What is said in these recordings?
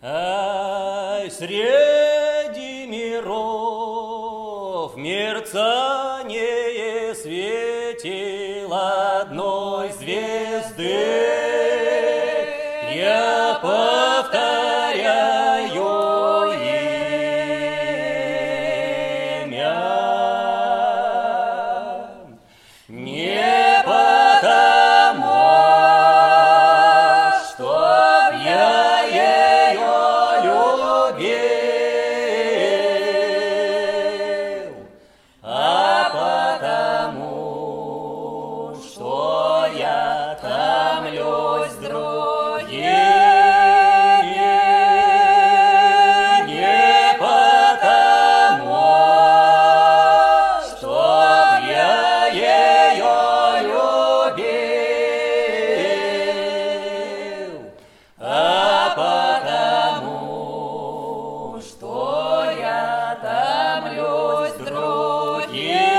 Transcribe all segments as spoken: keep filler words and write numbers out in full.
Ай, среди миров мерцание светил одной звезды. Я повторяю имя. Не потому, что я ее любил, а потому, что я томлюсь с другими. Не потому, чтоб я ее любил, а потому, что я томлюсь с другими.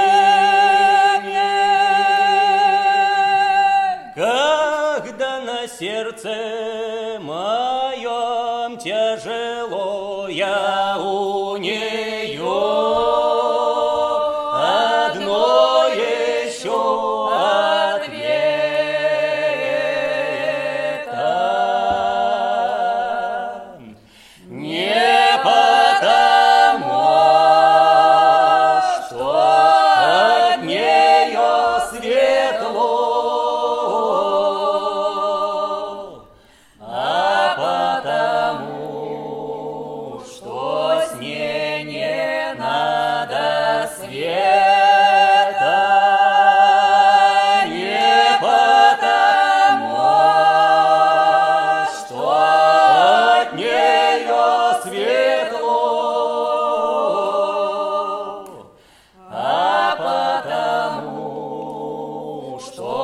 Когда на сердце моем тяжело, я у нее одно еще ответа. Не потому, что от нее светло, а потому, что с ней не надо света. Не потому, что от нее светло, а потому, что